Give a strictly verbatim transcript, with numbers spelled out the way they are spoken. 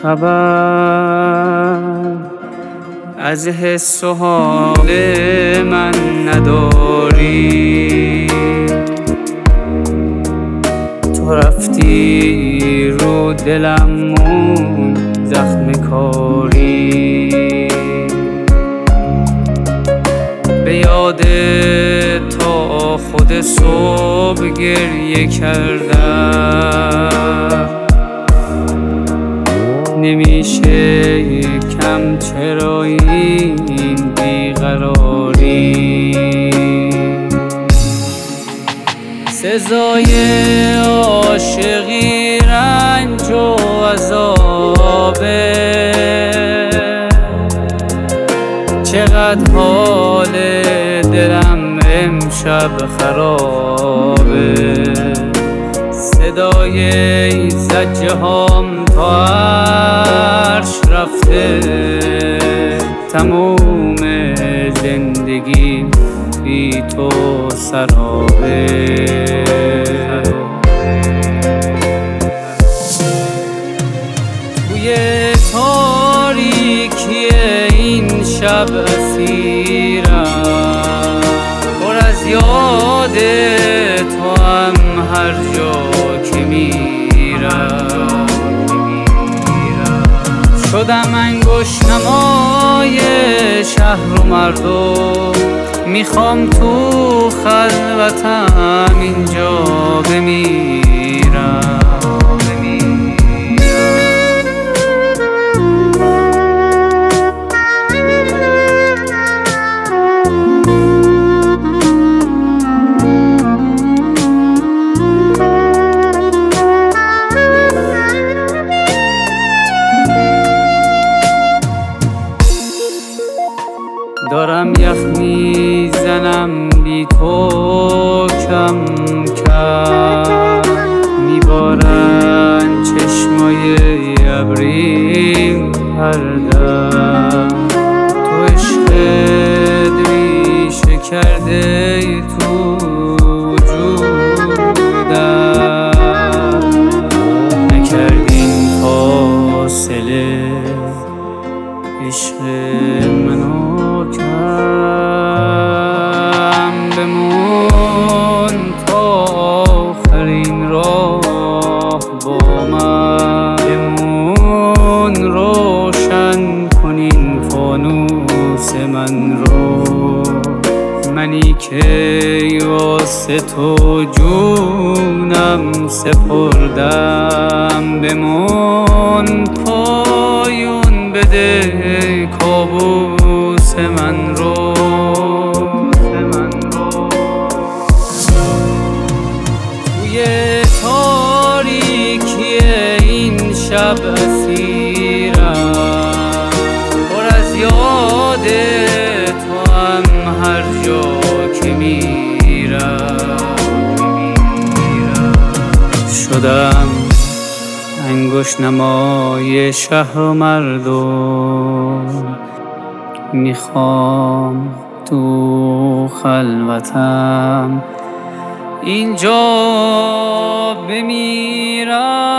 خبر از حس و حال من نداری. تو رفتی رو دلم مون زخم کاری، به یاد تا خود صبح گریه کردم. نمیشه کم چرا این بیقراری، سزای عاشقی رنج و عذابه. چقدر حال دلم امشب خرابه، صدای زجه هام تا عرش رفته. تموم زندگی بی تو سرابه. توی تاریکی این شب اسیرم، پر از یاد تو هم هر جا که میرم. شدم انگشت نمای شهر و مردم، میخوام تو خلوتم اینجا بمیرم. دارم یخ میزنم بی تو کم کم، میبارن چشمای ابریم هر دم. تو عشق ریشه کرده تو وجودم، نکردین فاصله عشق منو کم. بمون تا آخرین راه با من، بمون روشن کنین فانوس من رو. منی که واسه تو جونم سپردم، بمون پایون بده کابوس من رو. توی تاریکی این شب اسیرم، پر از یاد تو هم هر جا که میرم. شدم انگشت نمای شهر و مردم، میخوام تو خلوتم اینجا بمیرم.